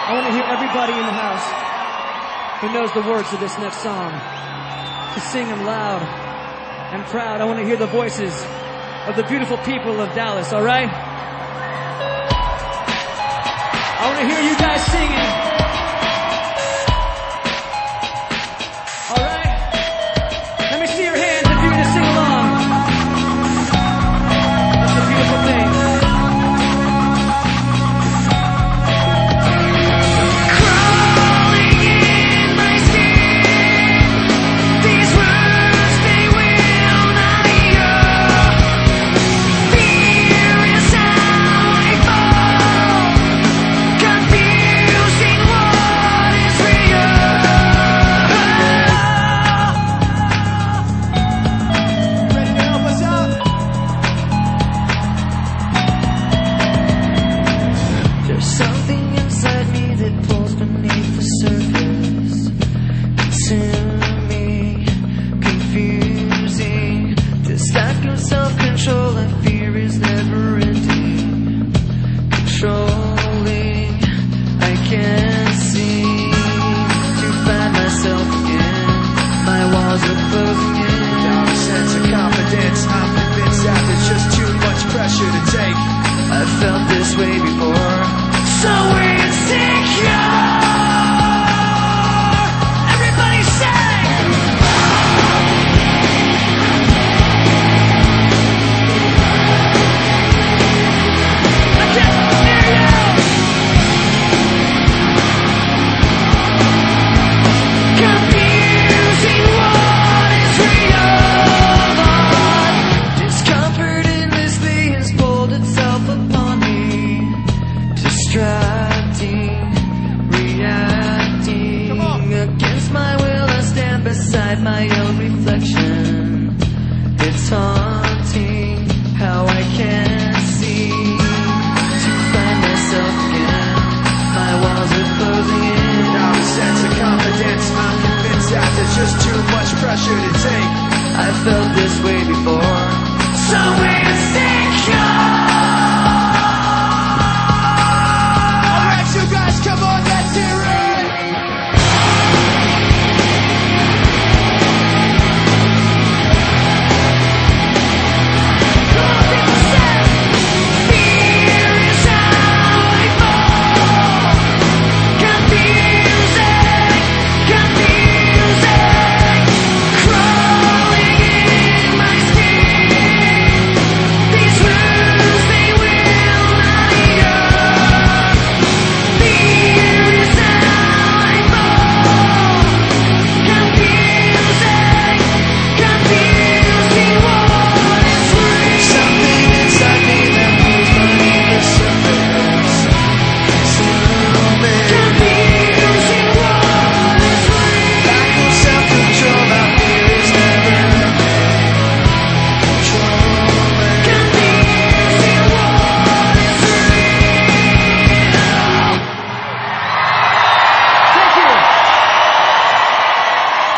I want to hear everybody in the house who knows the words of this next song to sing them loud and proud. I want to hear the voices of the beautiful people of Dallas, all right? I want to hear you guys singing.